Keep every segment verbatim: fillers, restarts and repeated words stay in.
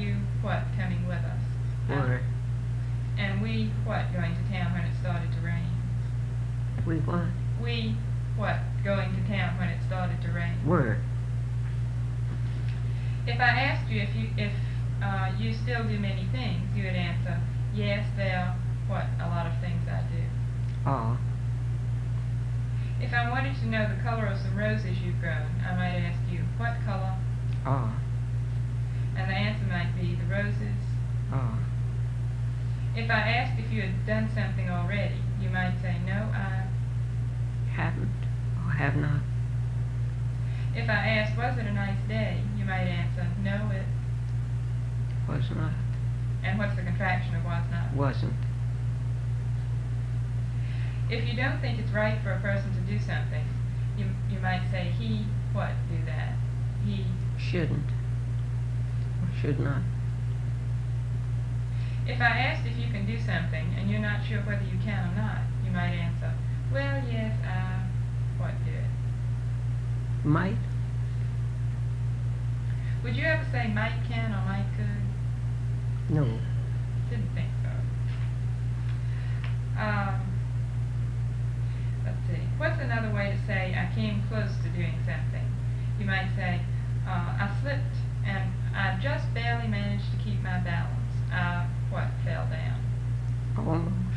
you, what, coming with us? Were. Uh, and we, what, going to town when it started to rain? We what? We, what, going to town when it started to rain? Were. If I asked you if you if uh, you still do many things, you would answer, yes, there are, what, a lot of things I do. Are. If I wanted to know the color of some roses you've grown, I might ask you, what color? Are. And the answer might be, the roses. Are. If I asked if you had done something already, you might say, no, I... Haven't. Or have not. If I asked, was it a nice day, you might answer, no, it... Was not. And what's the contraction of was not? Wasn't. If you don't think it's right for a person to do something, you, you might say, he, what, do that? He... Shouldn't. Or should not. If I asked if you can do something and you're not sure whether you can or not, you might answer, well, yes, I, what, do it. Might. Would you ever say might can or might could? No. Didn't think so. Um, let's see. What's another way to say I came close to doing something? You might say, uh, I slipped and I just barely managed to keep my balance. I, what, fell down. Almost.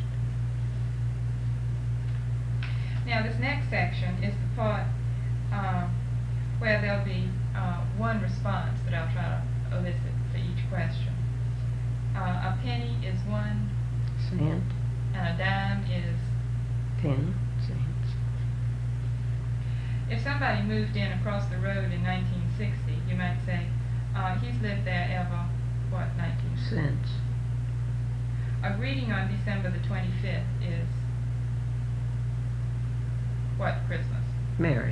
Now this next section is the part uh, where there'll be uh, one response that I'll try to elicit for each question. Uh, a penny is one, Cent. and a dime is... Ten cents. If somebody moved in across the road in nineteen sixty, you might say, uh, he's lived there ever, what, nineteen Cents. A greeting on December the twenty-fifth is, what, Christmas? Merry.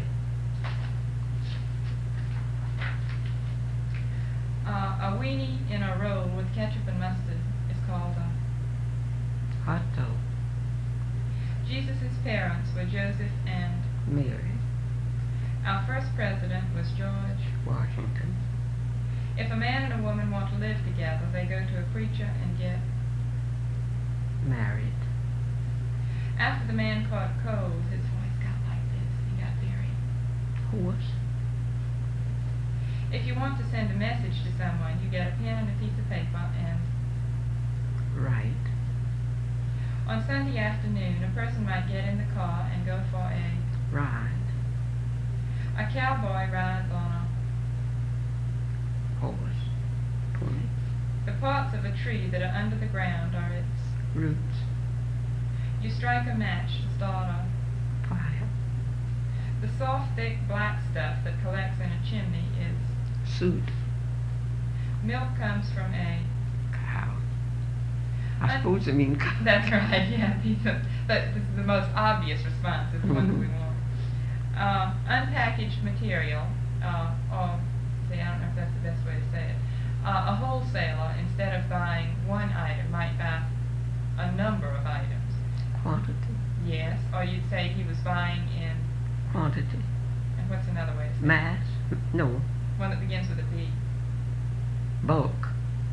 Uh, a weenie in a roll with ketchup and mustard is called a... Hot dog. Jesus' parents were Joseph and... Mary. Our first president was George Washington. If a man and a woman want to live together, they go to a preacher and get... Married. After the man caught a cold, his voice got like this. He got very... Horse. If you want to send a message to someone, you get a pen and a piece of paper and... Right. On Sunday afternoon, a person might get in the car and go for a... Ride. A cowboy rides on a... Horse. Twenty. The parts of a tree that are under the ground are its... Roots. You strike a match to start a... Fire. The soft, thick, black stuff that collects in a chimney is... Suit. Milk comes from a... Cow. I Un- suppose I mean cow. That's right, yeah. These are, that, this is the most obvious response. It's the one that we want. Uh, unpackaged material, uh, or, see, I don't know if that's the best way to say it. Uh, a wholesaler, instead of buying one item, might buy a number of items. Quantity. Yes, or you'd say he was buying in... Quantity. And what's another way to say Mass. No. it? One that begins with a B. Bulk.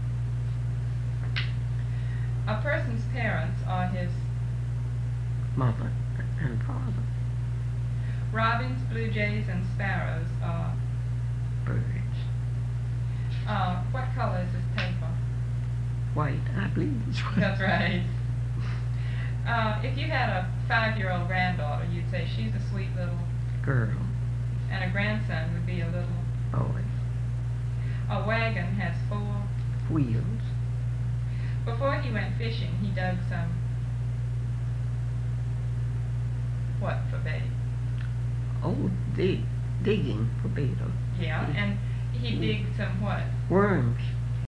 A person's parents are his... Mother and father. Robins, blue jays, and sparrows are... Birds. Uh, what color is this paper? White. I believe it's white. That's right. Uh, if you had a five-year-old granddaughter, you'd say she's a sweet little... Girl. And a grandson would be a little... Boy. A wagon has four... Wheels. Before he went fishing, he dug some... What for bait? Oh, dig. Digging for bait. Yeah, and he digged some what? Worms.